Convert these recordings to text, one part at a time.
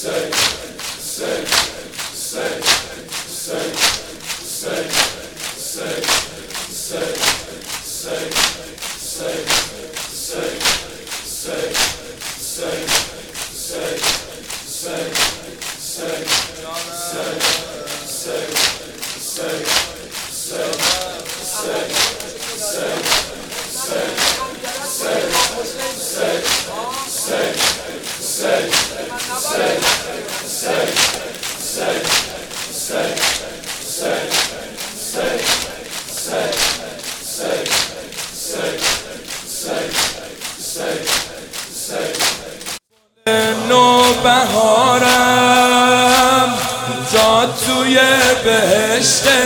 نوبهارم جاد توی بهشته،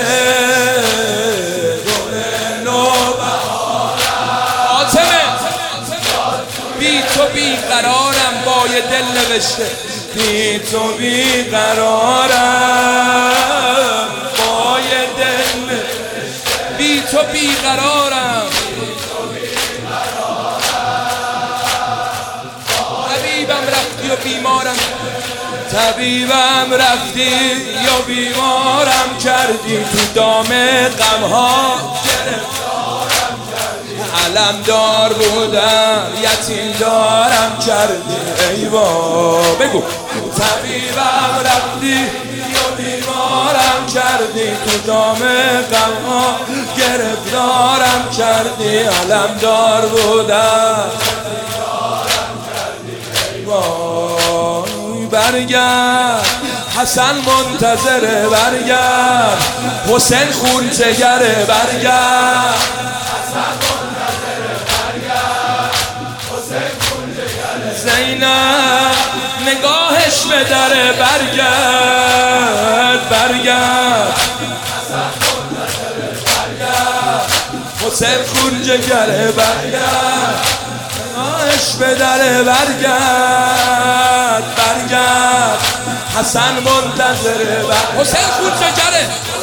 گل نوبهارم آتمه بی تو بی قرارم با یه دل نوشته، بی تو بی قرارم با یه دل نوشته، بی تو بی قرارم طبیبم رفتی و بیمارم، طبیبم رفتی یا بیمارم کردی، تو دام غمها گرفتارم کردی، علمدار بودم یتیم دارم کردی، ای بابا بگو طبیبم رفتی یا بیمارم کردی، تو دام غمها گرفتارم کردی، علمدار بودم برگرد حسن منتظره، برگرد حسین خونچگره، برگرد حسن منتظره، برگرد حسین خونچگره، زینب نگاهش به دره، برگرد برگرد حسن منتظره، برگرد حسین خونچگره، برگرد نگاهش به دره، برگرد برگرد حسن منتظره، حسین خونچگره،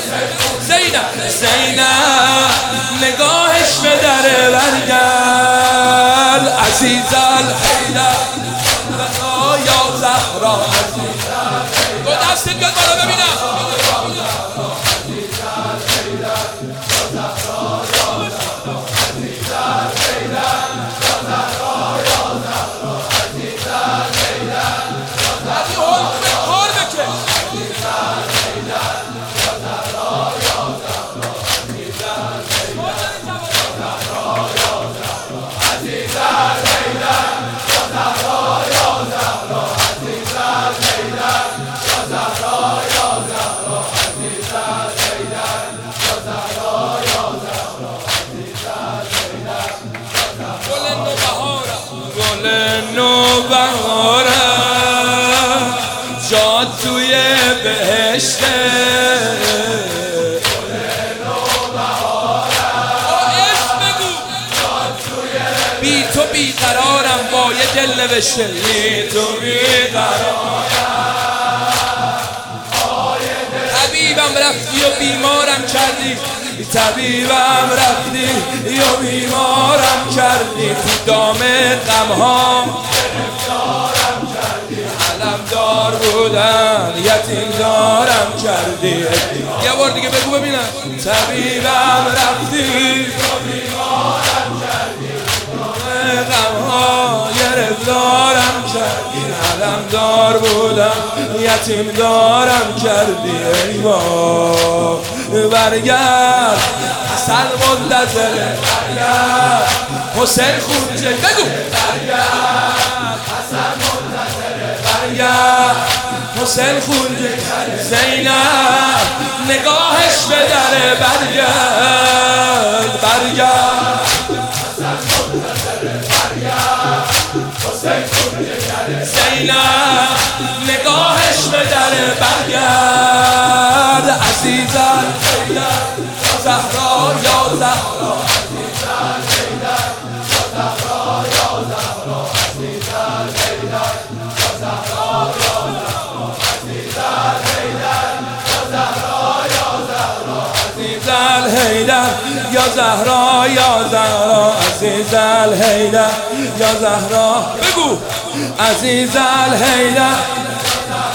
زینب نگاهش به دره، برگرد عزیز الحیدر یا زهرا، دو دستت بیاد بالا ببینم، نوبهارم جاد توی بهشته، گل نوبهارم اسم بگو جاد توی بی تو بی قرارم با یه دل نوشته، بی تو بی قرارم طبیبم رفتی و بیمارم کردی، طبیبم رفتی یا بیمارم کردی، تو دام غمها گرفتارم کردی، علمدار بودن یتیم دارم کردی، یه بار دیگه بگو ببینم، طبیبم رفتی یا بیمارم کردی، تو دام غمها گرفتارم کردی، علمدار بودن یتیم دارم کردی، ای بابا برگرد حسن منتظره، برگرد حسین خونچگره، بگو برگرد حسن منتظره، برگرد حسین خونچگره، زینب نگاهش به دره، برگرد برگرد حسن منتظره، برگرد حسین خونچگره، زینب نگاهش به دره، برگرد عزیز الحیدر یا زهرا یا زهرا، عزیز الحیدر یا زهرا یا زهرا، عزیز الحیدر یا زهرا یا زهرا، عزیز الحیدر یا زهرا یا زهرا، عزیز الحیدر یا زهرا یا زهرا، عزیز الحیدر یا زهرا، بگو عزیز الحیدر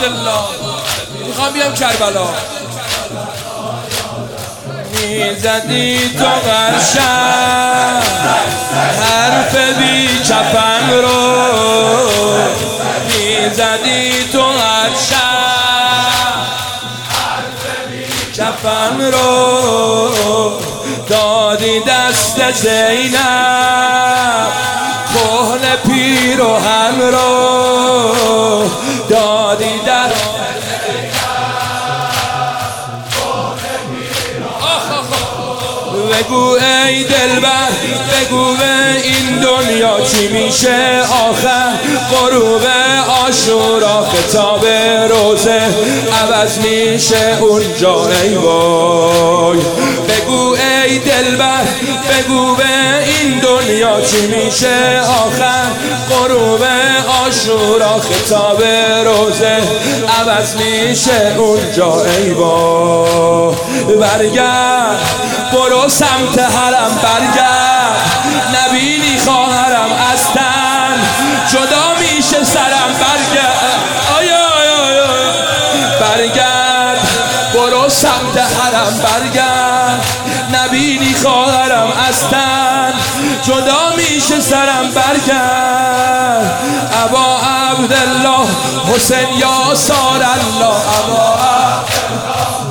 عبدالله میخوام بیام کربلا میزدی تو قشنگ حرف بی کفن رو میزدی تو قشنگ حرف بی کفن رو دادی دست زینب کهنه پیراهن رو دادی دست بگو ای دلبر بگو به این دنیا چی میشه آخر غروب عاشورا خطاب روزه عوض میشه اونجا ای وای بگو ای دلبر بگو به این دنیا چی میشه آخر غروب عاشورا خطاب روزه عوض میشه اونجا ای وای برگرد برو سمت حرم برگرد نبینی خواهرم از تن جدا میشه سرم برگرد برگرد برو سمت حرم برگرد نبینی خواهرم از تن جدا میشه سرم برگرد ابا عبدالله حسین یا سار الله ابا